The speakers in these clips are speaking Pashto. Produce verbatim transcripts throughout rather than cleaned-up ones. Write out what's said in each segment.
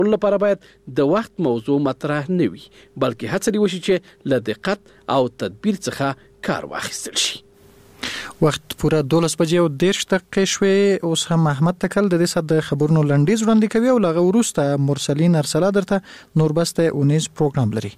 لپاره باید د وخت موضوع مطرح نه وي، بلکې هڅه دې وشي چې له دقت او تدبیر څخه کار واخیستل شي. وخت پوره دولس بجې او دېرش دقیقې شوې. اوس هم احمد تکل د دې ساعت د خبرونو لنډیز وړاندې کوي او له هغه وروسته مرسلین ارسلا درته نوربست اونیز پروګرام لري.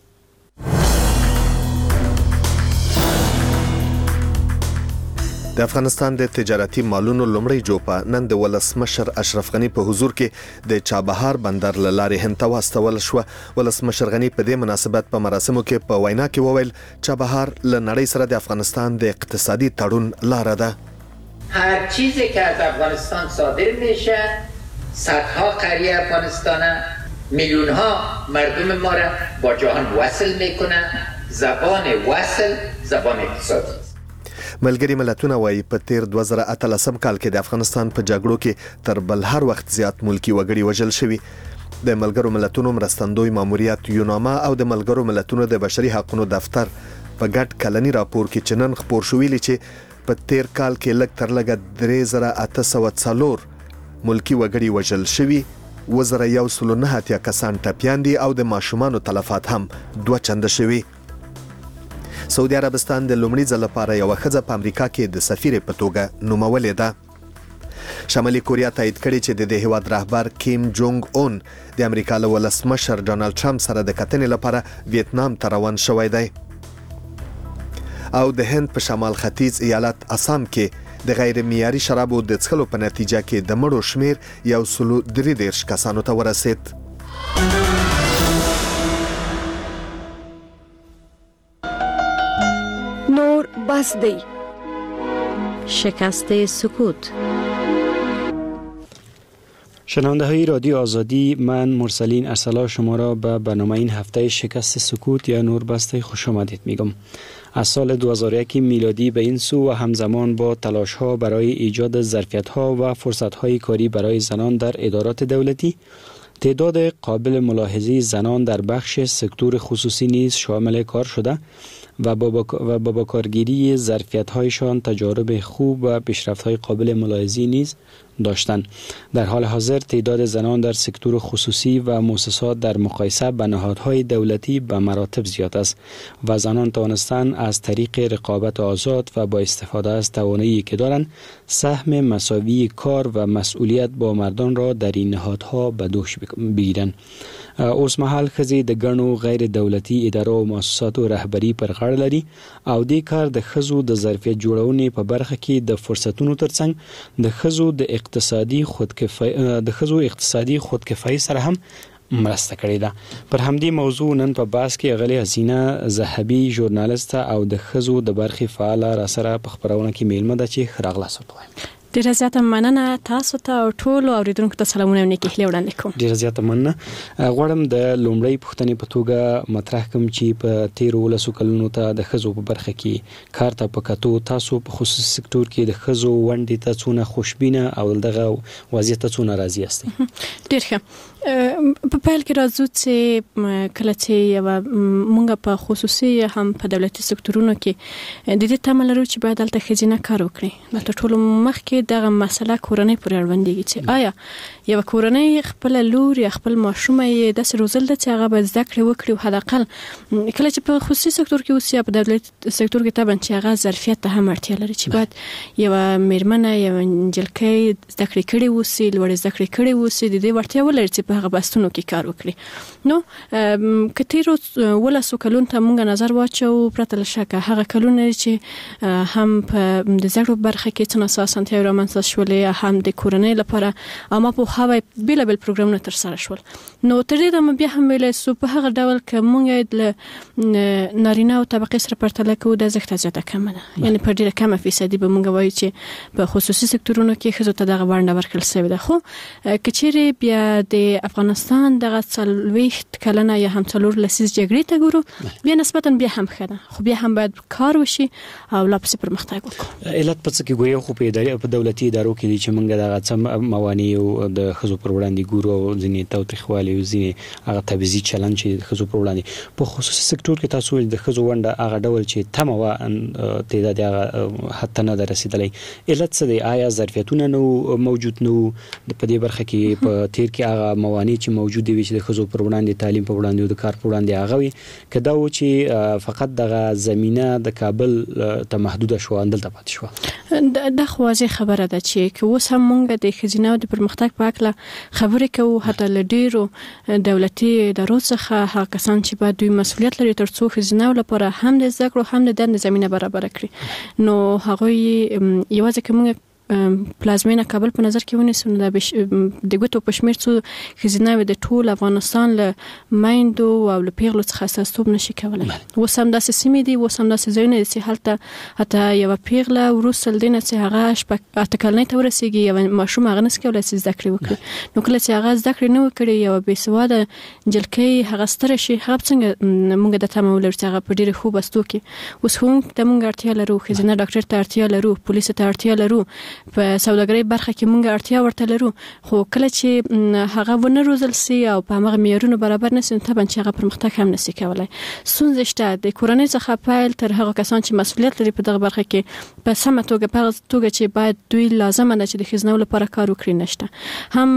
د افغانستان د تجارتي مالونو لومړی جوپه نن د ولسمشر اشرف غنی په حضور کې د چابهار بندر له لارې هند ته واستول شوه. ولسمشر غنی په دې مناسبت په مراسمو کې په وینا کې وویل چابهار له نړۍ سره د افغانستان د اقتصادي تړون لاره ده. هر چیزی که از افغانستان صادر میشه صدها قریه افغانستانه، میلیونها مردم ما را با جهان وصل میکنه. زبان وصل زبان اقتصادی. ملګری ملتونه وايي په تیر دوه زره اتلسم کال کې د افغانستان په جګړو کې تر بل هر وخت زیات ملکی وګړي وژل شوي. د ملګرو ملتونو مرستندوی ماموریت یوناما او د ملګرو ملتونو د بشري حقوقو دفتر په ګډ کلنی راپور کې چې نن خپور شوی لري چې په تیر کال کې لږ تر لږه درې زره اته سوه څلور ملکی وګړي وژل شوي، اووه زره یو سل نه اتیا کسان ټپیان دي او د ماشومانو تلفات هم دوه چنده شوي. سعودي عربستان د لومړي ځل لپاره یو ښځه په امریکا کې د سفیر په توګه نومولې ده. شمالي کوریا تایید کړي چې د دې هیواد رهبر کیم جونګ اون د امریکا له ولسمشر ډانلډ ټرمپ سره د کتنې لپاره ویتنام ته روان شوی دی. او د هند په شمال ختیځ ایالت اسام کې د غیر معیاري شرابو د څښلو په نتیجه کې د مړو شمیر یو سل درې دېرش کسانو ته ورسید. نور بس دی. شکست سکوت. شنونده های رادیو آزادی، من مرسلین ارسلا شما را به برنامه این هفته شکست سکوت یا نوربست خوش آمدید میگم. از سال دو هزار و یک میلادی به این سو و همزمان با تلاش ها برای ایجاد ظرفیت ها و فرصت های کاری برای زنان در ادارات دولتی، تعداد قابل ملاحظه زنان در بخش سکتور خصوصی نیز شامل کار شده و با با کارگیری ظرفیت‌هایشان تجارب خوب و پیشرفت‌های قابل ملاحظه‌ای نیز داشتند. در حال حاضر تعداد زنان در سکتور خصوصی و مؤسسات در مقایسه با نهادهای دولتی به مراتب زیاد است و زنان توانستند از طریق رقابت آزاد و با استفاده از توانایی که دارند سهم مساوی کار و مسئولیت با مردان را در این نهادها به دوش بگیرند. اوس مهال ښځې د ګڼو غیر دولتي ادارو او مؤسساتو رهبري پر غاړه لري او دې کار د ښځو د ظرفیت جوړونې په برخه کې د فرصتونو ترڅنګ د ښځو د اقتصادي خودکفایي د ښځو اقتصادي خودکفایي سره هم مرسته کړې ده. پر همدې موضوع نن په بحث کې غلې حسینه زهبي ژورنالیست او د ښځو د برخې فعاله را سره په خبرونه کې میلمه ده چې ښه راغلاست ووایم. ډیره زیاته مننه تاسو ته او ټولو اوریدونکو ته سلامونه او نیکي هیلې وړاندې کوم. ډیره زیاته مننه. غواړم د لومړی پوښتنې په توګه مطرح کوم چې په تیر ولسو کلونو ته د ښځو په برخه کې کار ته په کتو تاسو په خصوصي سکتور کې د ښځو ونډې ته څونه خوشبینه او دغه وضعیت ته څونه راضي یاستئ؟ ډیر ښه. په پیل کې راځو چې کله چې یو مونږ په خصوصي هم په دولتي سکتورونو کې د دې تمه لرو چې باید دلته ښځینه کار وکړي. نو تر ټولو مخکې دغه مسله کورنۍ پورې اړوندېږي چې آیا یو کورنۍ خپل لور یا خپل ماشوم یې داسې روزل ده چې هغه باید زده کړې وکړي او حداقل کله چې په خصوصي سکتور کې اوسي یا په دولتي سکتور کې طبعا چې هغه ظرفیت ته هم اړتیا لري چې باید یو میرمنه یو نجلۍ زده کړې کړې اوسي، لوړې زده کړې کړې اوسي، د دې وړتیا ولري چې په هغه بستونو کې کار وکړي. نو که تیرو ولسو کلونو ته مونږ نظر واچو پرته له شکه هغه کلونه چې هم په د زده کړو برخه کې څه ناڅه اسانتیاوې رامنځته شولې، هم د کورنۍ لپاره عامه پوهاوی بېلابېل پروګرامونه ترسره شول. نو تر دې دمه بیا هم ویلی سو په هغه ډول که مونږ له نارینه او طبقې سره پرتله کوو د ارزښت زیاته کمه ده، یعنې په ډېره کمه فیصدي به مونږ وایو چې په خصوصي سکتورونو کې ښځو ته دغه ونډه ورکړل شوې ده. خو که چیرې بیا د افغانستان دغه څلوېښت کلنه یا هم څلور لسیز جګړې ته ګورو بیا نسبتا بیا هم ښه ده، خو بیا هم باید کار وشي او لا پسې پرمختګ وکړو. علت په څه کې ګویا خو په ادارې په دولتي ادارو کې دي چې موږ دغه څه موانع او د ښځو پر وړاندې ګورو او ځینې تاوتریخوالي او ځینې هغه تبعیضي چلند چې د ښځو پر وړاندې په خصوصي سکتور کې تاسو د ښځو ونډه هغه ډول چې تمه وه تعداد هغه حد ته نه ده رسېدلی. علت څه دی؟ آیا ظرفیتونه نه موجود نه په دې برخه کې په تیر کې هغه موانع چې موجود دي چې د خزو پر وړاندې تعلیم پر وړاندې او د کار پر وړاندې هغه وي کدا و چې فقط دغه زمينه د کابل ته محدود شو اندل ته پات شو د خوازي خبره ده چې که اوس هم مونږ د خزینه او د پرمختګ په اړه خبرې کوو حتی ل ډیرو دولتي ادارو څخه هغه کسان چې باید دوی مسؤلیت لري ترڅو خزینه لپاره هم د ذکر هم د دند زمينه برابر کړي نو هغه یوازې کومه پلازمینه کابل په نظر کې ونیسو نو د دغه په شمیر څو خزینه د ټول افغانستان له مایندو او له پیغلو څخه استثمار نشي کولای وسم داسې سیمې دي وسم داسې ځایونه دي چې حالت حتی یو پیغله ورسل دینه چې هغه شپه اتکلنې ته ورسیږي یو ماشوم هغه نس کولای چې ذکر وکړي نو کله چې هغه ذکر نه وکړي یو بې سواده جلکې هغه ستر شي هغه څنګه موږ د تمامول چې هغه په ډیره خوب استو کې اوس هم د موږ اړتیا لرو خزینه ډاکټر ته اړتیا لرو پولیس ته اړتیا لرو په سوداګرۍ برخه کې مونږ اړتیا ورته لرو خو کله چې هغه ونه روزل سي او په هغه معیارونو برابر نشي طبعا چې هغه پرمختګ هم نشي کولای سونځ شته د کورنۍ څخه پیل تر هغه کسان چې مسؤلیت لري په دغه برخه کې په سمه توګه په توګه چې باید دوی لازم نه چې د خزنه لپاره کار وکړي نشته هم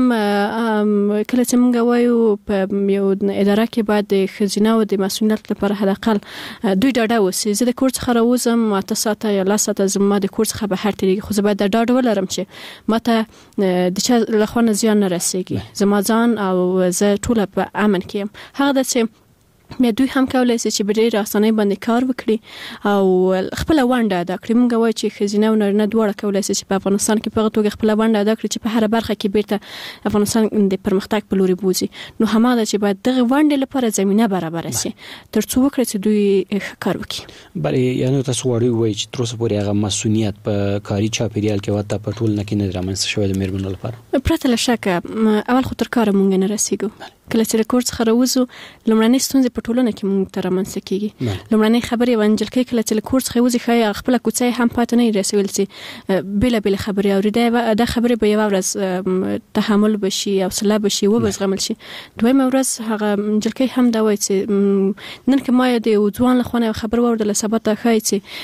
کله چې مونږ وایو په یو اداره کې باید د خزینه او د مسؤلیت لپاره حداقل دوی ډاډه وسی زه د کور څخه راوځم ماته ساته یا لاسته زما د کور څخه بهر تیریږي خو زه باید ډاډه ولرم چې ماته د چا له خوا نه زیان نه رسیږي زما ځان او زه ټول په امن کې یم هغه د چې مې دوی هم کولای شي چې په ډېر اسانۍ باندې کار وکړي او خپل ونده ادا کړي موږ وایو چې خزینه او نارینه دواړه کولای شي چې په افغانستان کې په توګه خپل ونده ادا کړي چې په هر برخه کې بیرته افغانستان د پرمختګ په لوري بوزي نو هماده چې باید دغه ونده لپاره زمينه برابر شي ترڅو وکړي چې دوی کار وکړي بلې یعنی تاسو وړي وایي چې تر اوسه پورې هغه مسؤلیت په کاري چاپیریال کې وته په ټول نه کې نه رامنځته شوی د میرمنو لپاره پرته له شکه اول خو تر کار مونږ نه رسیدو کله چې ریکورډ څخه راوځو لمړنۍ ستونزې په ټولنه کې مونږ ته رامنځته کیږي لمړنۍ خبرې ونجل کې کله چې ریکورډ څخه وځي خای خپل کوڅه هم پاتې نه رسول چې بلا بلا خبرې اورېده دا خبرې به یو ورځ تحمل بشي او صلاح بشي و بزغمل شي دویمه ورځ هغه ونجل کې هم دا وایي چې نن که ما د ځوان لخوانه خبر ورده لسبته خای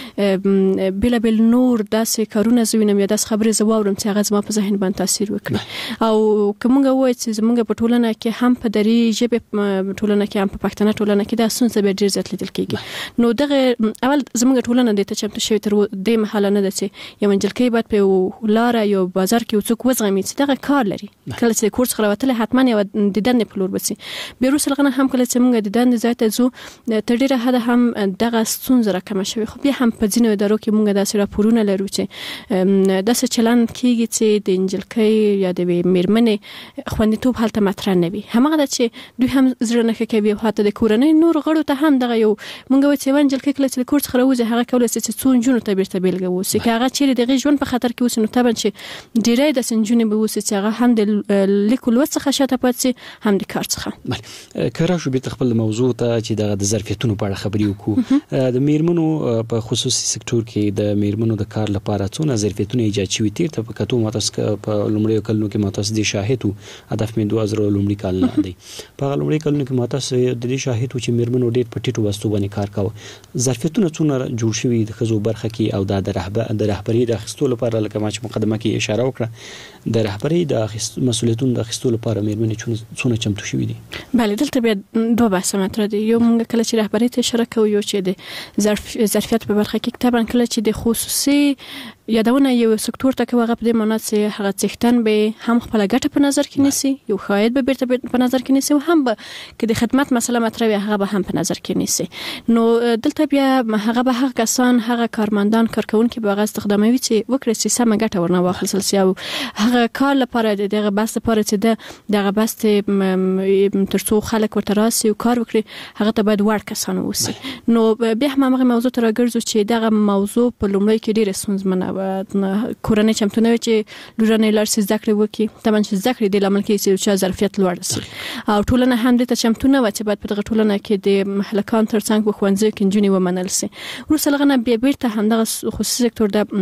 چې بلا بلا نور داسې کارونه زوینم یا داسې خبرې زواورم چې هغه زما په ذهن باندې تاثیر وکړي او کومه وایي چې زمونږ په ټولنه کې هم په دري ژبه ټولنه کې هم په پښتنه ټولنه کې دا ستونزه به ډیر زیات لیدل کیږي نو دغه اول زموږ ټولنه د ته چمتو شوی تر دې محله نه ده چې یو منجلکې باید په لار یو بازار کې څوک وزغمي چې دغه کار لري کله چې کورس خلوتله حتما یو د دند په لور بسي بیروس لغنه هم کله چې موږ د دند ځای ته زو تر ډیره حد هم دغه ستونزه راکمه شوی خو بیا هم په ځینو ادارو کې موږ داسې راپورونه لرو چې داسې چلن کیږي چې د انجلکې یا د میرمنې خوندیتوب حالت مطرح نه وي همغه چې دوی هم زړه نه کوي او حتی د کورنۍ نور غړو ته هم دغه یو مونږ وڅ ونجل کې کله چې کورس خروزه هغه کولای شي چې څون جنو ته بیرته بیلګه وسی چې هغه چیرې د ژوند په خطر کې وسنو تبن چې ډیرای د سنجونې به وسی چې هغه هم د لیکل وڅخه شاته پاتې هم د کار څخه بله کړه شو به خپل موضوع ته چې دغه د ظرفیتونو په اړه خبرې وکړو د میرمنو په خصوصي سکتور کې د میرمنو د کار لپاره څونه ظرفیتونه ایجاد شوي تیر ته په کتو ماتس په لومړی کلونو کې ماتس دي شاهد هدف مې دوه هزار لومړی کال نه دی په لومړی کلونو کې ماته د دې شاهد چې میرمنو ډېر په ټیټو وستو باندې کار کاوه ظرفیتونه څونه جوړ شوي د خزو برخه کې او د رهبر د رهبری د اخیستو لپاره لکه ما چې مقدمه کې اشاره وکړه د رهبری د مسؤلیتونو د اخیستو لپاره میرمنې څونه چمتو شوي دي بله دلته بیا دوه بحث مطرح دي یو موږ کله چې رهبری ته اشاره کوو یو چې د ظرف ظرفیت په برخه کې طبعا کله چې د خصوصي یادونه یو سکتور ته کوغه په دې معنی چې هغه څښتن به هم خپل ګټه په نظر کې نیسي یو خاید به بیرته په نظر کې نیسي او هم به کې د خدمت مسله مطرح هغه به هم په نظر کې نیسي نو دلته بیا هغه به هغه کسان هغه کارمندان کارکونکي به هغه استخداموي چې وکړي چې سم ګټه ورنه واخلي سي او هغه کار لپاره دغه بس لپاره چې دغه بس ترڅو خلک ورته راسي او کار وکړي هغه ته باید وړ کسان وسی نو بیا هم هغه موضوع تر راګرځو چې دغه موضوع په لومړی کې ډیره ستونزمنه کورنۍ چمتو نه چې لورانې لار سي ذکر وکي تمن چې ذکر دی لامل کې چې ظرفیت لوړ شي او ټولنه هم دې ته چمتو نه و چې باید په دغه ټولنه کې د محلکان ترڅنګ په خوندزه کې انجونی ومنل سي ورسره غنه بیا بیرته هم دغه خصوصي سکتور د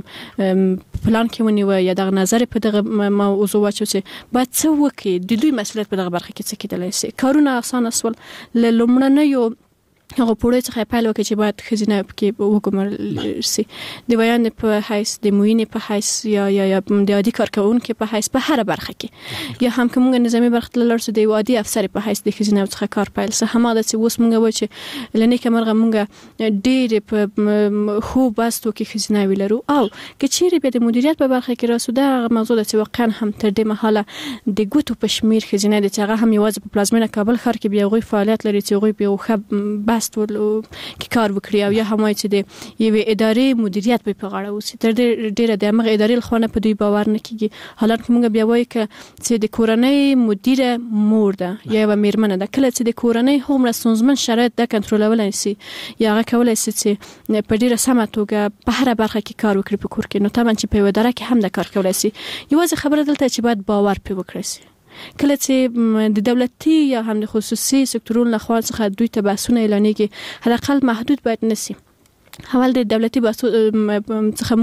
پلان کې ونی و یا دغه نظر په دغه موضوع واچو چې باید څه وکي د دوی مسؤلیت په دغه برخه کې څه کېدلی سي کارونه اسانه سول لومړنه یو هغه پوره څخه پیل وکړي چې باید خزینه کې وګمرل شي د بیان په حیث د موینې په حیث یا یا یا د عادي کارکونکو په حیث په هر برخه کې یا هم کومه نظامی برخه لرسو د عادي افسر په حیث د خزینه څخه کار پیل سه هم د اوس مونږ و چې لنی کمرغه مونږ ډېر په خو باستو کې خزینه ویلرو او کچېری به د مدیریت په برخه کې راسو دا موضوع د واقعا هم تر دې مهاله د ګوتو په شمیر خزینه د هغه هم یوازې په پلازمینه کابل ښار کې بیا غوي فعالیت لري چې غوي به خو ستول کې کار وکړي او یا هم چې د یوې ادارې مدیریت په غاړه وسی تر دې ډیره د امغه ادارې خونه په دوی باور نه کیږي حالانکه موږ بیا وایو چې د کورنۍ مدیره مور ده یا و میرمنه ده کله چې د کورنۍ هومره سنځمن شرایط د کنټرولول نشي یا هغه کولای شي چې په ډیره سمه توګه په هر برخه کې کار وکړي په کور کې نو طبعا چې په اداره کې هم د کار کولای شي یوازې خبره دلته چې باید باور په وکړي شي کله چې د دولتي یا هم د خصوصي سکتورونو لخوا څخه دوی ته بحثونه اعلانېږي حداقل محدود باید نشي حوال د دولتي بحثو څخه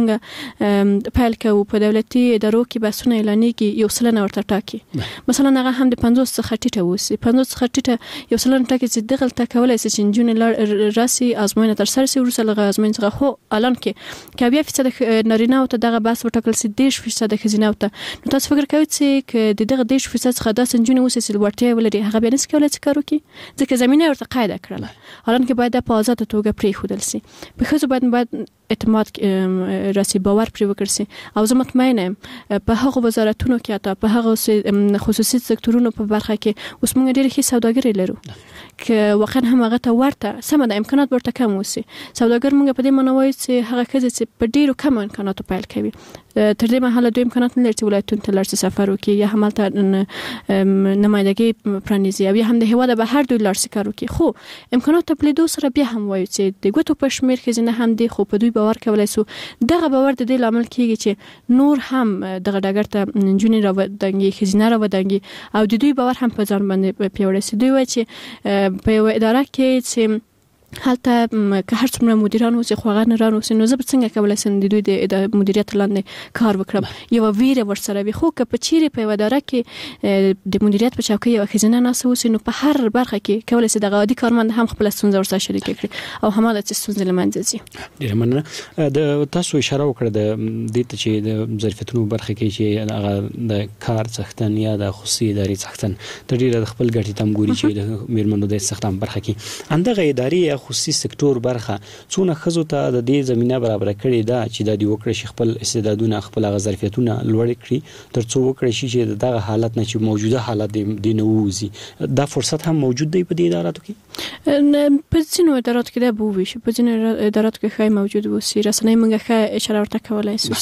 موږ پیل کوو په دولتي ادارو کې بحثونه اعلانېږي یو سلنه ورته ټاکي مثلا هغه هم د پنځوس څخه ټیټه وسی پنځوس څخه ټیټه یو سلنه ټاکي چې دغه ته کولای شي چې جون راسي ازموینه تر سره سي ورسره لغه ازموینه څخه خو الان کې کې بیا فیصد نارینه او ته دغه بحث وټاکل سي دیش فیصد خزینه او ته نو تاسو فکر کوئ چې د دغه دیش فیصد څخه داس جون وسی سي ورته ولري هغه به نس کولای شي کارو کې ځکه زمينه ورته قاعده کړل الان کې باید په آزاد توګه پری خودل سي په خزو باید باید اعتماد راسي باور پرې وکړ سي او زه مطمئنه یم په هغه وزارتونو کې اته په هغه خصوصي سکتورونو په برخه کې اوس موږ ډېر ښه سوداګري لرو که واقعا هم هغه ته ورته سم د امکانات ورته کم وسی سوداګر موږ په دې منوي چې هغه کزه چې په ډیرو کم امکاناتو پیل کوي تر دې مهاله دوی امکانات نه لري چې ولایتونو ته لارسي سفر وکړي یا هم ته نمایندګي پرانیزي او یا هم د هوا د بهر دوی لارسي کار وکړي خو امکانات په لیدو سره بیا هم وایي چې د ګوتو په شمیر کې نه هم دي خو په دوی باور کولای سو دغه باور د دې لامل کیږي چې نور هم دغه ډګر ته جونې را ودانګي خزینه را ودانګي او د دوی باور هم په ځان باندې پیوړې سي دوی وایي چې په یو اداره کې چې حالته که هر څومره مدیران اوسي خو هغه نه رانو سي نو زه به څنګه کولای شم د دوی د مدیریت لاندې کار وکړم یو ویره ورسره وي خو که په چیرې په اداره کې د مدیریت په چوکۍ یو خزینه ناسه وسي نو په هر برخه کې کولای شي د عادي کارمند هم خپل ستونزې ورسره شریک کړي او هماله چې ستونزې لمنځه ځي ډیر مننه د تاسو اشاره وکړه د دې ته چې د ظرفیتونو برخه کې چې هغه د کار څښتن یا د خصوصي ادارې څښتن د ډیر خپل ګټې تم ګوري چې د میرمنو د څښتن برخه کې اندغه ادارې خصوصي سکتور برخه څونه خزو ته د دې زمينه برابر کړي دا چې د دې وکړي شي خپل استعدادونه خپل ظرفیتونه لوړ کړي ترڅو وکړي شي چې دغه حالت نه چې موجوده حالت دی نه ووزي دا فرصت هم موجود دی په دې اداراتو کې په ځینو اداراتو کې دا به وي چې په ځینو اداراتو کې خای موجود وي رسنۍ موږ ښه اشاره ورته کولای شو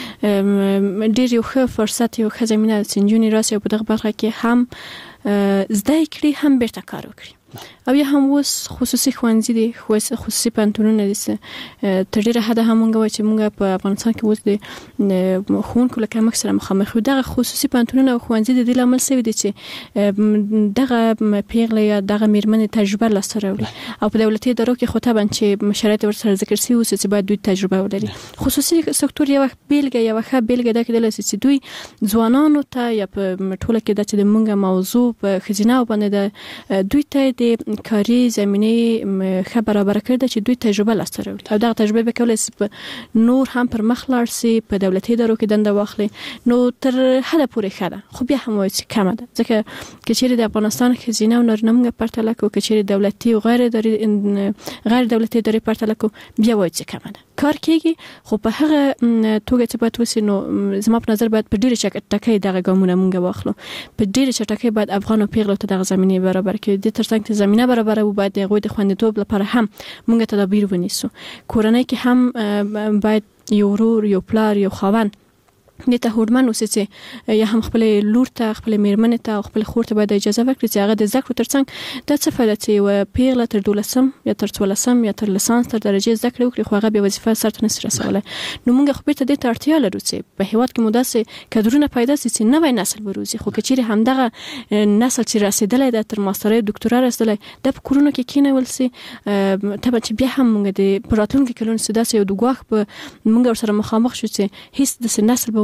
چې ډیر یو ښه فرصت یو ښه زمينه سنجونی راسي په دغه برخه کې هم زده کړي هم بیرته کار وکړي او یا هم اوس خصوصي ښوونځي دي خصوصي پوهنتونونه دي تر ډیره حده هم موږ وایو چې موږ په افغانستان کې اوس د ښوونکو له کمښت سره مخامخ یو دغه خصوصي پوهنتونونه او ښوونځي د دې لامل شوي دي چې دغه پیغله یا دغه میرمنې تجربه لاسته راوړي او په دولتي ادارو کې خو طبعا چې شرایط ورسره ذکر شوي اوس چې باید دوی تجربه ولري خصوصي سکتور یو بیلګه یو ښه بیلګه ده کېدلی شي چې دوی ځوانانو ته یا په ټوله کې د چې موږ موضوع په خزینه باندې دوی ته د کاری زمینه ښه برابر کړی چې دوی تجربه لاسته راوړي او دغه تجربه به کولای شي نور هم پر مخ لاړ شي په دولتي ادارو کې دنده واخلي نو تر حده پورې ښه ده خو بیا هم وایي چې کمه ده ځکه چې چیرې د افغانستان خزینه او نارینه موږ پرتله کوو چې چیرې دولتي او غیر اداري غیر دولتي ادارې پرتله کوو بیا وایي چې کمه ده کار کیږي خو په هغه توګه چې باید وسی نو زما په نظر باید په ډیره چټکۍ دغه ګامونه موږ واخلو په ډیره چټکۍ باید افغان او پیغلو ته دغه زمينه برابر کړي د ترڅنګ زمينه برابر او باید د غوډه د خوندیتوب لپاره هم موږ تدابیر ونیسو کورنۍ کې هم باید یو ورور یو پلار یو خاوند نیته هوډمن اوسې چې یا هم خپل لور ته خپل میرمنې ته او خپل خور ته باید اجازه ورکړي چې هغه د زده کړو ترڅنګ د څه فایده چې و پیغله تر دولسم یا تر څوارلسم یا تر لیسانس تر درجه زده کړې وکړي خو هغه به وظیفه سرته نشي رسولی نو موږ خو بیرته دې ته اړتیا لرو چې په هیواد کې مو داسې کادرونه پیدا شي چې نوی نسل وروزي خو که چیرې همدغه نسل چې رسېدلی ده تر ماسترۍ ډاکټورا رسېدلی د په کورونو کې کینول سي طبعا چې بیا هم موږ د په راتلونکي کلونو کې داسې یو د ګواښ په موږ ورسره مخامخ شو چې هیڅ داسې نسل به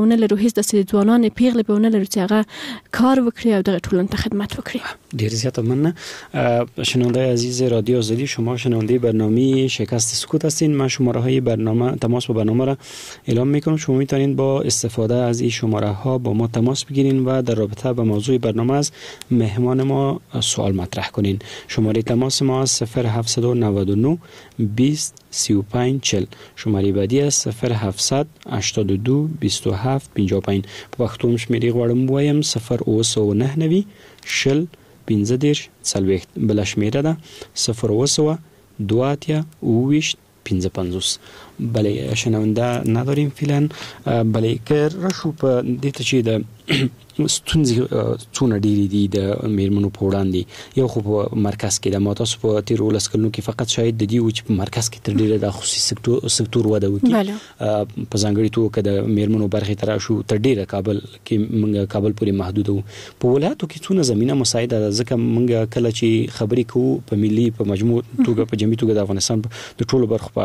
ونه لرو، هیڅ د ځوانان پیغلې به ونه لرو چې هغه کار وکړي او د ټولنې ته خدمت وکړي. ډیر زیات مننه. شنونده عزیز رادیو آزادی، شما شنونده برنامه شکست سکوت هستین. من شماره های برنامه تماس با برنامه را اعلام میکنم. شما میتونید با استفاده از این شماره ها با ما تماس بگیرین و در رابطه با موضوع برنامه از مهمان ما سوال مطرح کنین. شماره تماس ما صفر هفت نه نه بیست سی و پنج چهل. شماره بعدی است صفر هفتصد هشتاد و دو بیست و هفت پنجاه و پنج. په پښتو شمیرې غواړم وایم صفر اوه سوه نهه نوي شل پنځه دېرش څلوېښت. بله شمیره ده صفر اوه سوه دوه اتیا اوه ویشت پنځه پنځوس. بله شنونده نداریم فعلا. بله که راشو په دې ته چې د ستونزې څونه ډېرې دي د میرمنو په وړاندې. یو خو په مرکز کې د ما تاسو په تېرو لس کلونو کې فقط شاید د دې و چې په مرکز کې تر ډېره د خصوصي سکتور وده وکړي. په ځانګړې توګه که د میرمنو برخې ته راشو تر ډېره کابل کې موږ کابل پورې محدود وو. په ولایاتو کې څونه زمینه مساعده ده، ځکه موږ کله چې خبرې کوو په ملي په مجموع توګه په جمعي توګه د افغانستان د ټولو برخو په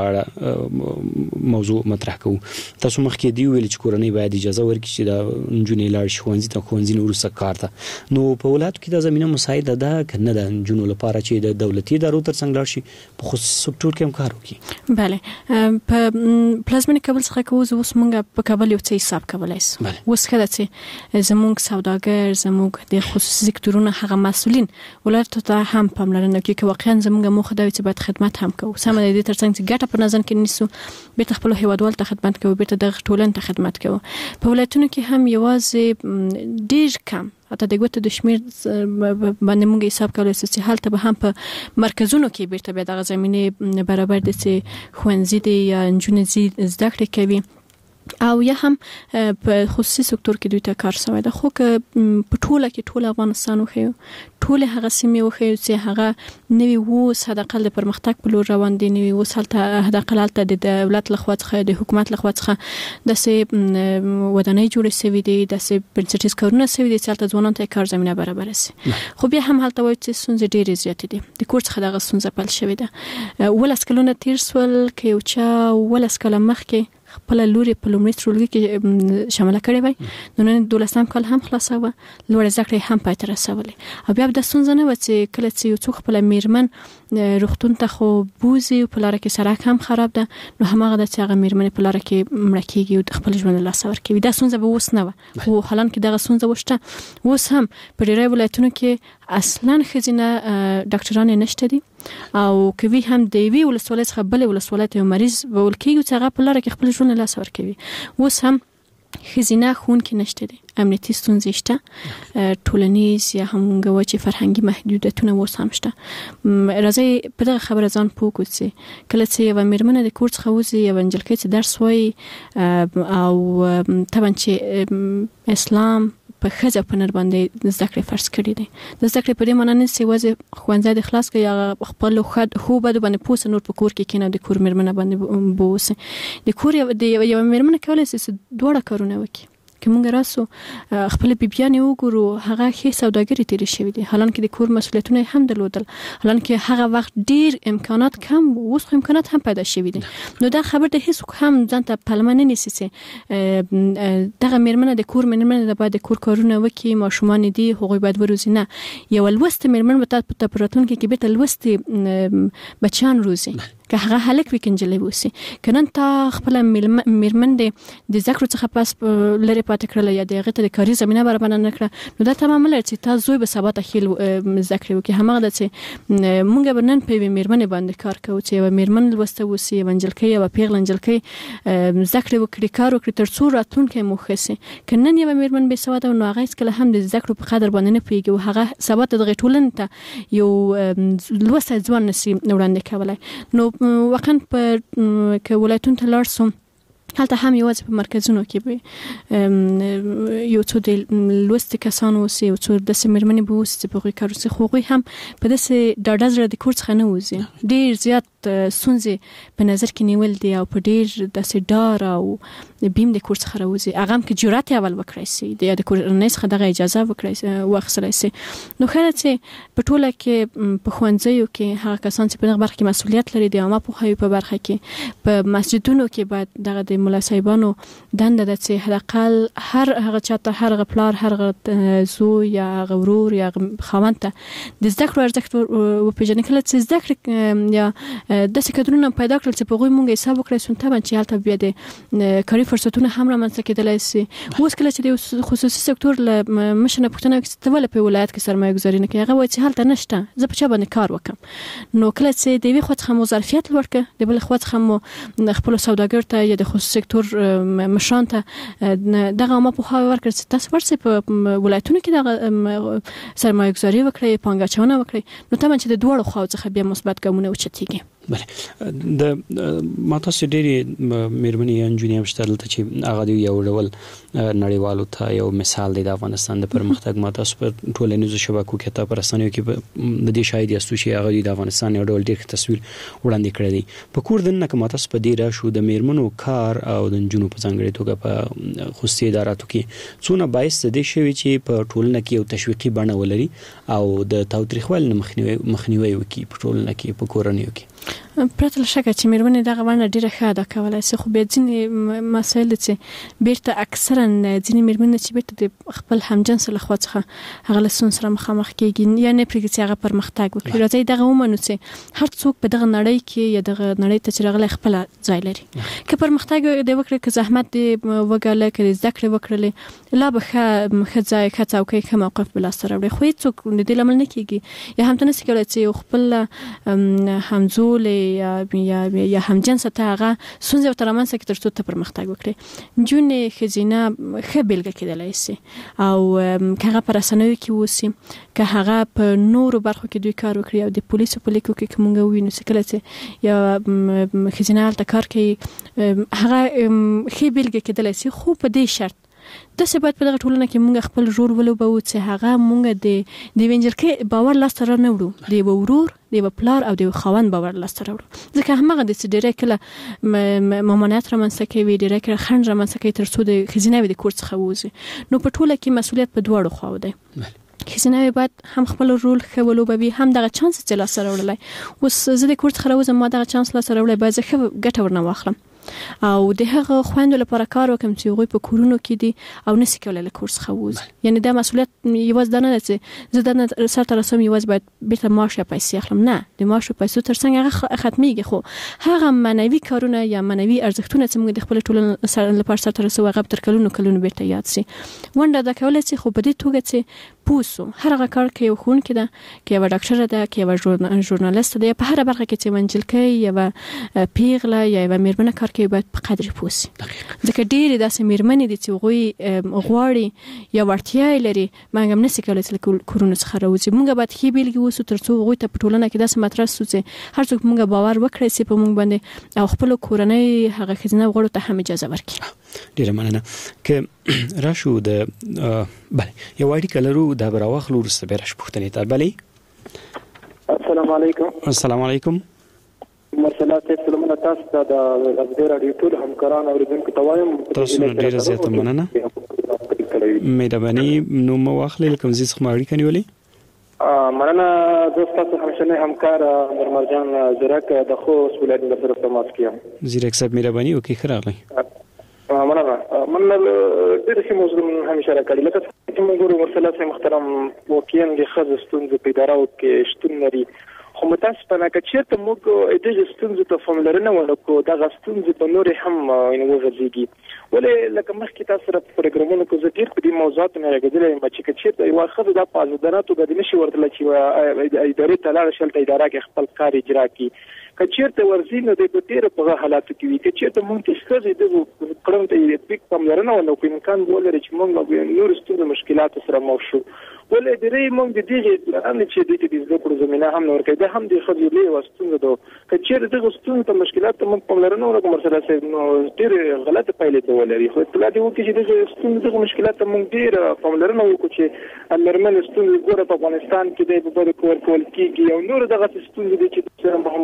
اړه موضوع مطرح کوو. تاسو مخکې دی ویل چې کورنۍ باید اجازه ورکړي چې د نجونې لاړ شي ښوونځي ته، ښوونځي نه وروسته کار ته. نو په ولایاتو کې دا زمینه مساعده ده که نه ده نجونو لپاره چې د دولتي ادارو تر څنګ لاړ شي په خصوصي سکتور کې هم کار وکړي؟ بله، په پلازمینې کابل څخه که اوس اوس موږ په کابل یو څه حساب کولی شو. اوس ښه ده چې زموږ سوداګر، زموږ د خصوصي سکتورونو هغه مسؤلین ولایتو ته هم پاملرنه کوي که واقعا زموږ موخه دا وي چې باید خدمت هم کوو. سمه ده، د دې تر څنګ چې ګټه په نظر کې نیسو، بیرته خپلو هیوادوالو ته خدمت کوو، بیرته دغه ټولنې ته خدمت کوو. په ولایتونو کې هم یوازې ډېر کم حتی د ګوتو د شمیر باندې موږ حساب کولی شو چې هلته به هم په مرکزونو کې بیرته بیا دغه زمینې برابر دي چې ښوونځي دي یا نجونې ځي زده کړې کوي او یا هم په خصوصي سکتور کې دوی ته کار شوی ده. خو که په ټوله کې ټول افغانستان وښیو، ټول هغه سیمې وښیو چې هغه نوي اوس حداقل د پرمختګ په لور روان دي، نوي اوس هلته حداقل هلته د دولت لخوا څخه د حکومت لخوا څخه داسې ودانۍ جوړې شوي دي، داسې بنسټیز کارونه شوي دي چې هلته ځوانانو ته کار زمینه برابره شي. خو بیا هم هلته وایي چې ستونزې ډېرې زیاتې دي. د کور څخه دغه ستونزه پیل شوې ده. ولس کلونه تېر شول که یو چا ولس کاله مخکې خپل لوري په لومړي ټولګي کې شامله کړې وای، نو نن دولسم کال هم خلاصوه، لوړ زده کړې هم پای ته رسولې. او بیا د ستونزه نه و چې کله چې یو څوک خپل میرمن روغتون ته خو بوزي په لاره کې سړک هم خراب ده، نو هماغه د چې هغه میرمن په لاره کې مړه کېږي او خپل ژوند له لاسه ورکوي. دا ستونزه به اوس نه وه، خو حالان کې دغه ستونزه وشته. اوس هم په ډېری ولایتونو کې اصلا ښځینه ډاکټرانې نشته دي، او کوي هم د یوې ولسوالۍ څخه بلې ولسوالۍ ته یو مریض وول کېږي چې هغه په لاره کې خپل ژوند له لاسه ورکوي. اوس هم ښځینه ښوونکي نشته دي، امنیتي ستونزې شته، ټولنیز یا هم موږ وایو چې فرهنګي محدودیتونه اوس هم شته. راځئ په دغه خبره ځان پوه کړو چې کله چې یوه میرمنه د کور څخه وځي، یوه نجلۍ چې درس وایي او طبعا چې اسلام په ښځه په نر باندې زده کړې فرض کړي دي. د زده کړې په دې معنا نه چې یوازې ښوونځی د خلاص کړي یا خپل ښو بدو باندې پوه سه، نور په کور کې کښېنه او د کور میرمنه باندې بوسه. د کور د یوه میرمنه کولی شي چې دواړه کارونه وکړي. که موږ راسو خپل بیبیانې وګورو، هغه ښې سوداګرې تېرې شوي دي، حالان کې د کور مسؤلیتونه هم درلودل، حالان کې هغه وخت ډېر امکانات کم و، اوس خو امکانات هم پیدا شوي دي. نو دا خبر د هیڅ هم ځان ته پلمه نه نیسي چې دغه میرمنه د کور میرمنه ده، باید د کور کارونه وکړي، ماشومان دي هغوی باید وروزي. نه، یوه لوستې میرمن به ته په راتلونکي کې بېرته لوستې بچیان روزي، که هغه هلک وي که نجلۍ اوسي. که نن تا خپله میرمن د زده کړو څخه پس لرې پاتې کړله یا د هغې ته د کاري زمینه برابره نه کړه، نو دا تمام مه لري چې تا زوی به سبا ته ښې زده کړې وکړي. هماغه ده چې موږ به نن په یوې میرمنې باندې کار کوو چې یوه میرمن لوسته اوسي، یوه نجلکۍ، یوه پیغله نجلکۍ زده کړې وکړي، کار وکړي، تر څو راتلونکی مو ښه شي. که نن یوه میرمن بې سواده نو هغه هېڅکله هم د زده کړو په قدر باندې نه پوهېږي او هغه سبا ته دغې ټولنې ته یو لوستی ځوان نشي وړاندې کولی. نو واقعا په که ولایتونو ته لاړ شو، هلته هم یوازې په مرکزونو کې به یو څو د لوستي کسان اوسي، یو څو داسې میرمنې به اوسي چې په هغوی کار وسي، خو هغوی هم په داسې ډاډه زړه د کور څخه نه وځي. ډېر زیات سونځي په نظر کې نیول دي او په ډیر داسې ډار او بیم د کور څخه راوځي هغه هم کې جرأت اول وکړای شي د کورنۍ څخه دغه اجازه وکړای واخیستلی شي نو خیر چې په ټوله کې په ښوونځیو کې هغه کسان چې په دغه برخه کې مسؤلیت لري د عامه پوهاوي په برخه کې په مسجدونو کې باید دغه د ملا صاحبانو دنده ده چې حداقل هر هغه چاته هر هغه پلار هر هغه زوی یا هغه ورور یا خاوند ته د زده کړو ارزښت وپېژني کله چې زده کړې یا داسې کدرونه پیدا کړل چې په هغوی مونږ حساب وکړی سو طبعا چې هلته بیا د کاري فرصتونه هم رامنځته کېدلی شي اوس کله چې د خصوصي سکتور له مشر نه پوښتنه وکړي چې ته ولې په ولایت کې سرمایه ګذاري نه کوې هغه وایي چې هلته نشته زه په چا باندې کار وکړم نو کله چې د یوې خوا څخه مو ظرفیت لوړ کړه د بلې خوا څخه مو خپلو سوداګرو ته یا د خصوصي سکتور مشرانو ته دغه عامه پوهاوی ورکړه چې تاسو ورسئ په ولایتونو کې دغه سرمایه ګذاري وکړئ پانګه اچونه وکړئ نو طبعا چې د دواړو خواو څخه بیا مثبت ګامونه اوچتېږي بله د ما تاسو ډېرې مېرمنې یا نجونې هم شته دلته چې هغه د یو ډول نړیوالو ته یو مثال دی د افغانستان د پرمختګ ما تاسو په ټولنیزو شبکو کې ته په رسنیو کې د دې شاهد یاستو چې هغه د افغانستان یو ډول ډېر تصویر وړاندې کړی دی په کور دننه که ما تاسو په دې راشو د مېرمنو کار او د نجونو په ځانګړې توګه په خصوصي اداراتو کې څونه باعث د دې شوي چې په ټولنه کې یو تشویقي بڼه ولري او د تاوتریخوالي نه مخنیوی وکړي په ټولنه کې په کورنیو کې پرته له شکه چې مېرمنې دغه ونه ډېره ښه ادا کولی شي خو بیا ځینې مسایل چې بیرته اکثرا ځینې مېرمنې چې بیرته د خپل همجنس له خوا څخه هغه له ستونزو سره مخامخ کېږي یا نه پرېږدي چې هغه پرمختګ وکړي راځئ دغه ومنو چې هر څوک په دغه نړۍ کې یا دغه نړۍ ته چې راغلی خپله ځای لري که پرمختګ دې وکړي که زحمت دې وګالئ که دې زده کړې وکړلې لا به ښه ښه ځای ښه څوکۍ ښه موقف به لاسته راوړي خو هېڅوک د دې لامل نه کېږي یا هم ته نشي کولی چې یو خپل همزولې یا یا یا همجنسه ته هغه ستونزې ورته رامنځته کړي تر څو ته پرمختګ وکړي نجونې ښځینه ښه بېلګه کېدلی شي او که هغه په رسنیو کې اوسي که هغه په نورو برخو کې دوی کار وکړي او د پولیسو په لیکو کې که موږ ووینو چې کله چې یوه ښځینه هلته کار کوي هغه ښې بېلګه کېدلی شي خو په دې شرط داسې باید په دغه ټولنه کې موږ خپل رول ولوبوو چې هغه موږ د د یوې نجلۍ باور لاسته را نه وړو د یوه ورور د یوه پلار او د یوه خاوند باور لاسته راوړو ځکه همغه دی چې ډېری کله ممانعت رامنځته کوي ډېری کله خنډ رامنځته کوي تر څو د ښځیناوې د کور څخه ووځي نو په ټوله کې مسؤلیت په دواړو خواو دی ښځیناوې باید هم خپل رول ښه ولوبوي هم دغه چانس چې لاسته راوړلی اوس زه د کور څخه راوځم ما دغه چانس لاسته راوړی باید زه ښه ګټه ورنه واخلم او د هغه خویندو لپاره کار وکړم چې هغوی په کورونو کې دي او نشي کولی له کور څخه ووځي یعنې دا مسؤلیت یوازې دا نه ده چې زه دا سرته رسوم یوازې باید بیرته معاش یا پیسې اخلم نه د معاش او پیسو تر څنګ هغه ختمیږي خو هغه معنوي کارونه یا معنوي ارزښتونه چې موږ د خپلې ټولنې لپاره سرته رسوو هغه تر کلونو کلونو بیرته یاد شي ونډه ادا کولی شي خو په دې توګه چې پوه سو هر هغه کار که یو ښوونکې ده که یوه ډاکټره ده که یوه ژورنالیسته ده یا په هره برخه کې چې یوه نجلۍ یوه پیغله یا یوه مېرمنه کار کوي باید په قدر پوه شي ځکه ډېرې داسې مېرمنې دي چې هغوی غواړي یا وړتیا یې لري موږ هم نشي کولی چې له کورونو څخه راوځي موږ باید ښې بېلګې اوسو تر څو هغوی ته په ټولنه کې داسې مطرح شو چې هر څوک موږ باور وکړی شي په موږ باندې او خپلو کورنۍ هغه ښځینه غړو ته هم اجازه ورکړي ډېره مننه که راشو د بله یو اړیکه لرو دا به راواخلو وروسته بیا راشو پوښتنې ته بلې السلام علیکم السلام علیکم مرسلات سلامونه تاسو ته د ازدی رادیو ټول همکاران اوریدونکو ته وایم تاسو ډېره زیاته مننه مهرباني نوم مو واخلئ له کوم ځای څخه مو اړیکه نیولې مننه زه ستاسو همشنی همکار مرمرجان زیرک د خوست ولایت له سره تماس کیم زیرک صاحب مهرباني وکړئ ښه راغلی مننه من ډېر ښه موضوع همیشه راکړي لکه چې موږ ګورو مرسلات محترم واقعا د ښځو ستونزې په ادارو کې شتون لري خو متاسفانه که چېرته موږ دغې ستونزې ته پاملرنه ونه کړو دغه ستونزې په نورې هم وغځېږي ولې لکه مخکې تاسو سره په پروګرامونو کې زه ډېر په دې موضوعاتو نه راګېدلی یم چې که چېرته یوه ښځه دا په ازادانه توګه دې نشي ورتلی چې یوه ادارې ته لاړه شي هلته اداره کې خپل کار اجرا کړي که چېرته ورځي نو دی په ډېره په هغه حالاتو کې وي که چېرته موږ د ښځې دغو کړنو ته یې پک پاملرنه ونه کړو امکان به ولري چې موږ نورو ستونزو مشکلاتو سره مخ شو ولې درې موږ د دغې پلانې چې دوی ته د زده کړو زمینه هم نه ورکوي دا هم د ښځو لویه یوه ستونزه ده که چېرې دغو ستونزو ته مشکلاتو ته موږ پاملرنه ونه کړو مرسله صاحب نو ډېرې غلطه پایلې ته ولري خو اطلاع دې وکړي چې دغې ستونزو دغو مشکلاتو ته موږ ډېره پاملرنه وکړو چې مېرمنې ستونزې ګوره په افغانستان کې دی په بدو ورکول کېږي او نور دغسې ستونزې دي چې سره مخامخ کېږي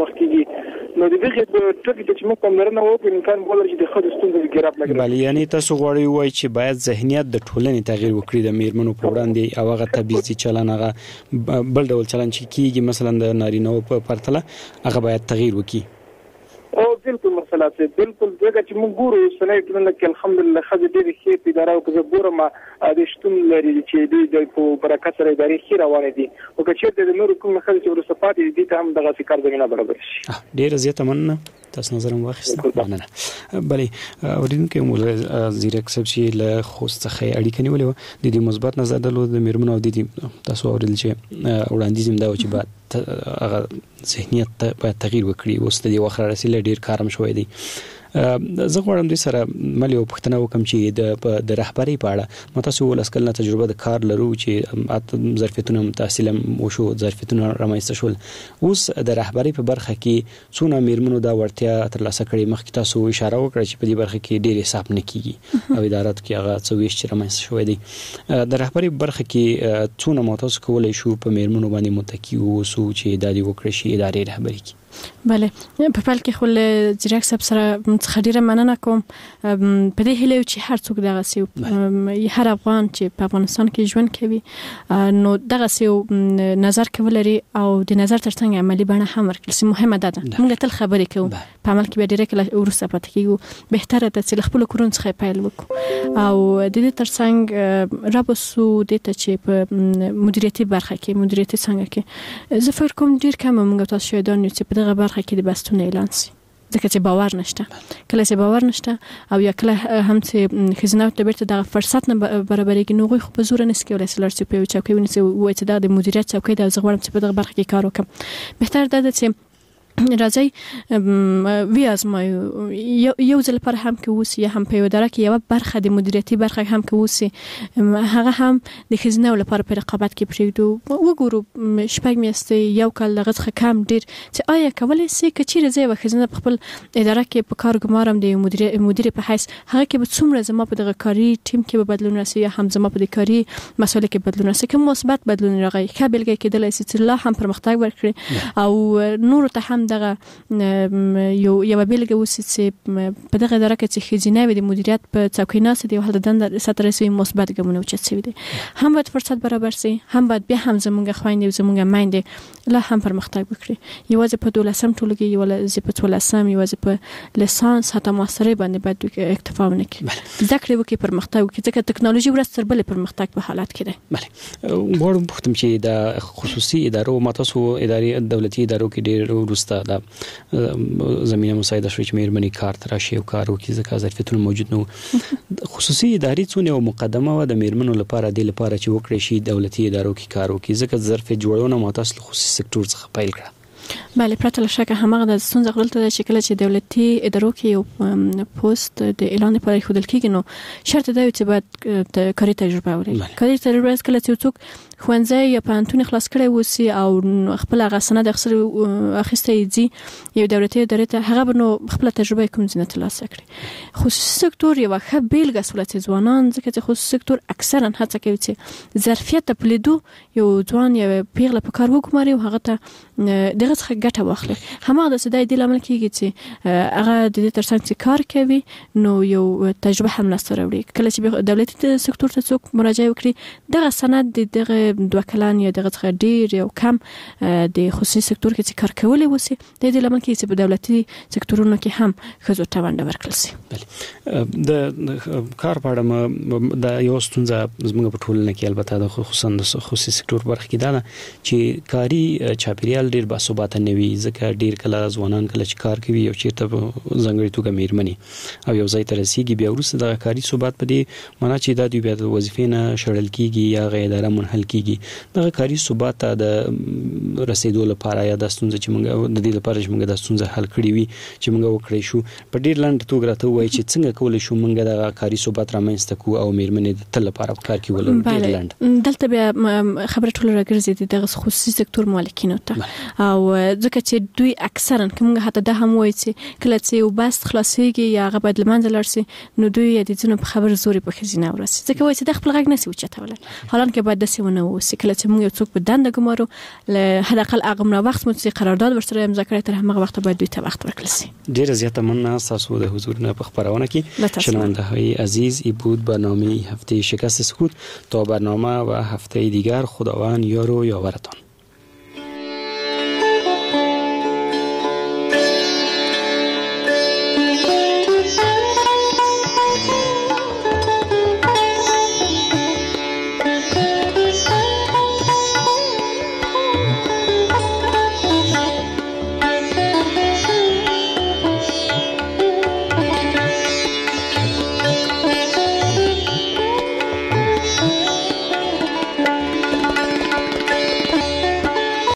نو د دې په ټکی چې موږ کوم درنه وو امکان بوله چې د خود ستونزې ګراب لګي بل یعنی تاسو غواړئ وای چې باید ذهنیت د ټولنې تغییر وکړي د میرمنو په وړاندې او هغه تبعیضي چلن هغه بل ډول چلن چې کیږي مثلا د نارینه په پرتله هغه باید تغییر وکړي او بالکل مسله ده بالکل دغه چې موږ ګورو سنې ټولنه کې الحمدلله خځې ډېرې ښې په اداره او کې ګورم د شتون لري چې د برکت سره ادارې ښې روانې دي او که چېرته د نور کوم خځې چې ورسره پاتې دي ته هم دغه کار زمينه برابر شي. ډېر زیاته مننه تاسو نظر واخیست. مننه. بلې اوریدونکو مو زیرک صاحب چې له خوست څخه اړیکه نیولې و د دې مثبت نظر درلود د میرمنو او د دې تاسو اوریدل چې وړاندیز هم دا و چې بعد هغه ذهنیت ته باید تغییر وکړي اوس د دې وخت رسیدل ډیر کارم شوی دی. زه غواړم دوی سره ملي او پښتنه وکم چې د د رهبری په اړه متاسو ولسکل نه تجربه د کار لرو چې ظرفیتونه متحصل وشو ظرفیتونه رامنځته شول اوس د رهبری په برخه کې څونه میرمنو دا ورتیا ترلاسه کړي مخکې تاسو اشاره وکړه چې په دې برخه کې ډېر حساب نه کیږي او ادارات کې هغه څويش چې رامنځته شوی دی د رهبری برخه کې څونه متاسو کولای شو په میرمنو باندې متکی اوسو چې د دې وکړي شي ادارې رهبری کې. بله په پال کې خل جریک سب سره څخه مننه کوم په دې هیله چې هر څوک دغه سیو هر افغان چې په افغانستان کې ژوند کوي نو دغه سیو نظر کولري او د نظر ترڅنګ عملی بڼه هم ورکړل سي مهمه ده موږ تل خبرې کوو په عمل کې به ډیره کله ورسره پاتې کیږو بهتره ده چې خپل کورون څخه پیل وکړو او د دې ترڅنګ رابسو د ته چې په مدیریتي برخه کې مدیریتي څنګه کې زه فکر کوم ډیر کم موږ تاسو شهیدان یو چې په دغه برخه کې د بستونه اعلان سي ځکه چې باور نشته کله چې باور نشته او یا کله هم چې خزینه ته بیرته دغه فرصت نه برابرېږي نو غوښ په زور نه سکیول سلر چې په چوکۍ ونیسي وای چې د مدیریت چوکۍ د زغړم چې په دغه برخه کې کار وکم بهتر ده چې راځي وی ازمایو یو ځل پر هم کې وسی یا هم په یو اداره کې یو برخه د مدیریتي برخه هم کې وسی هغه هم د خزینه لپاره په رقابت کې پریږدو وګورو شپږ میاشتې یو کال لغت څخه کم ډیر چې آیا کولای سي کچې رځي و خزینه په خپل اداره کې په کار ګمارم د مدیر مدیر په حیث هغه کې به څومره زما په دغه کاری ټیم کې به بدلون راسي یا هم زما په د کاری مسئله کې بدلون راسي کوم مثبت بدلون راغی ښه بلګه کې د لاسي الله هم پرمختګ ورکړي او نور ته هم دغه یو یو بیلګه وسی چې په دغه اداره کې چې خزینه وي د مدیریت په څوکۍ نه سي د دند سترسي مثبت ګمونه اوچت شوی دي هم باید فرصت برابر سي هم باید بیا هم زمونږ خويندې زمونږ مایندې لا هم پرمختګ وکړي یوازې په دولسم ټولګي یوازې په څلورم یوازې په لیسانس حتی ماسترۍ باندې باید اکتفا ونه کړي ذکر وکړي پرمختګ وکړي ځکه ټکنالوژي ورځ تر بلې پرمختګ په حالت کې ده. بله غواړم پوښتم چې د خصوصي ادارو متاسو اداري دولتي ادارو کې ډېر وروسته د زمينه مساعده شوي چې مېرمنې کار تر شي او کار وکړي ځکه ظرفیتونه موجود نو خصوصي ادارې څونه یو مقدمه و د مېرمنو لپاره د لپاره چې وکړي شي دولتي ادارو کې کار وکړي ځکه ظرف جوړونه متاسو خصوصي سکتور څخه پیل کړه. بله پرته له شکه همغه د ستونزه غلطه ده چې کله چې دولتي ادارو کې یو پوسټ د اعلان لپاره خودل کېږي نو شرط دی چې باید کاري تجربه ولري کاري تجربه کله چې څوک خوانځي یا پانتون خلاص کړي وسی او خپل هغه سند اخسر اخیسته دي یو دولتي ادارې ته هغه نو خپل تجربه کوم ځنه ترلاسه کړي. خصوصي سکتور یو ښه بیلګه سولت ځوانان ځکه چې خصوصي سکتور اکثرا هڅه کوي چې ظرفیت په لیدو یو ځوان یو پیغله په کار وګماري او هغه ته دغه څخه ګټه واخلي همغه د سدای د لامل کېږي چې هغه د دې ترڅنګ چې کار کوي نو یو تجربه هم لاسته راوړي کله چې دولتي سکتور ته څوک مراجعه وکړي دغه سند دغه دوه کلان یا دغه څخه ډیر یو کم د خصوصي سکتور کې چې کار کولای وسی د دې لامل کېږي چې په دولتي سکتورونو کې هم خزو ته ونده ورکړل شي. د کار په اړه د یو ستونزه زموږ په ټولنه کې البته د خصوصا د خصوصي سکتور برخه کې ده چې کاری چاپیریال ډیر باثباته نه وي ځکه ډیر کله ځوانان کله چې کار کوي او چیرته ځنګړي توګه مېرمنې او یو ځای ته رسیږي بیا وروسته د کاري ثبات په دې معنا چې دا دوی بیا د وظیفې نه شړل کیږي یا غیر اداره منحل کیږي د کاري ثبات ته د رسیدو لپاره یا د ستونزې چې موږ د دې لپاره چې موږ د ستونزې حل کړی وي چې موږ وکړی شو په ډیر لاندې توګه راته وایي چې څنګه کولای شو موږ د کاري ثبات رامنځته کوو او مېرمنې د تل لپاره کار کوي ولر ډیر لاندې دلته بیا خبره ټول راګرځي د خصوصي سکتور مالکینو ته او ځکه چې دوی اکثرا کومه حتی د هم وایي چې کله چې یو بس خلاصيږي یا هغه بدل منځ لرسي نو دوی د ځینو په خبر زوري په خزینه ورسي ځکه وایي چې د خپل غږ نسی وچتول حالان کې باید د سیونه اوسې. کله چې موږ یو څوک په دنده ګمارو له حداقل هغه مره وخت مو چې قرارداد ورسره امضا کړی تر هغه وخت باید دوی ته وخت ورکړل شي. ډیره زیاته مننه تاسو د حضور نه په خبرونه کې. شنونده های عزیز، ای بود برنامه هفته شکست سکوت. تا برنامه و هفته دیگر خداوند یار و یاورتان.